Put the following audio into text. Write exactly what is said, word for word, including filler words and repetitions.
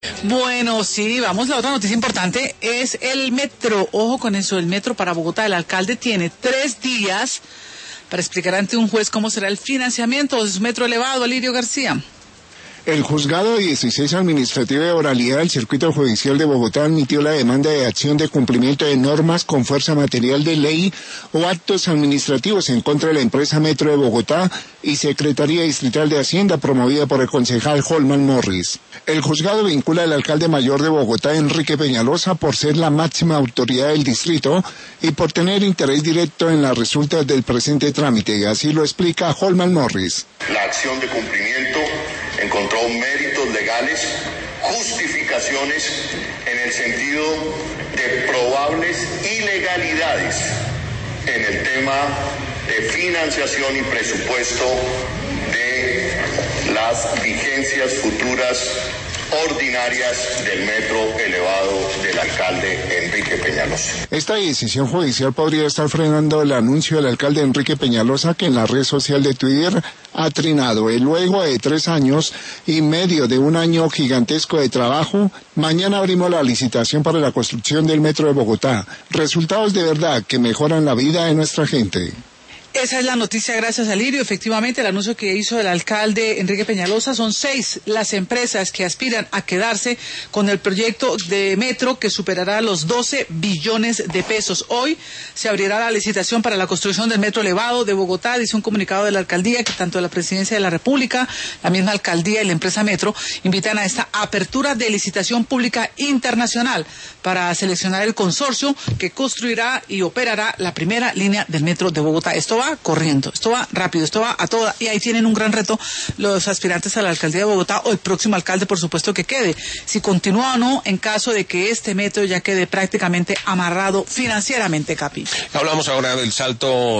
Bueno, sí, vamos, la otra noticia importante es el metro. Ojo con eso, el metro para Bogotá. El alcalde tiene tres días para explicar ante un juez cómo será el financiamiento de su metro elevado. Alirio García. El juzgado dieciséis administrativo de oralidad del Circuito Judicial de Bogotá admitió la demanda de acción de cumplimiento de normas con fuerza material de ley o actos administrativos en contra de la empresa Metro de Bogotá y Secretaría Distrital de Hacienda promovida por el concejal Holman Morris. El juzgado vincula al alcalde mayor de Bogotá, Enrique Peñalosa, por ser la máxima autoridad del distrito y por tener interés directo en las resultas del presente trámite. Así lo explica Holman Morris. La acción de cumplimiento encontró méritos legales, justificaciones en el sentido de probables ilegalidades en el tema de financiación y presupuesto de las vigencias futuras ordinarias del metro elevado del alcalde Enrique Peñalosa. Esta decisión judicial podría estar frenando el anuncio del alcalde Enrique Peñalosa, que en la red social de Twitter ha trinado. Y luego de tres años y medio de un año gigantesco de trabajo, mañana abrimos la licitación para la construcción del metro de Bogotá. Resultados de verdad que mejoran la vida de nuestra gente. Esa es la noticia, gracias a Lirio. Efectivamente, el anuncio que hizo el alcalde Enrique Peñalosa, son seis las empresas que aspiran a quedarse con el proyecto de metro que superará los doce billones de pesos. Hoy se abrirá la licitación para la construcción del metro elevado de Bogotá. Dice un comunicado de la alcaldía que tanto la Presidencia de la República, la misma alcaldía y la empresa Metro invitan a esta apertura de licitación pública internacional para seleccionar el consorcio que construirá y operará la primera línea del metro de Bogotá. Esto va corriendo, esto va rápido, esto va a toda, y ahí tienen un gran reto los aspirantes a la alcaldía de Bogotá o el próximo alcalde, por supuesto, que quede, si continúa o no en caso de que este metro ya quede prácticamente amarrado financieramente, Capi. Hablamos ahora del salto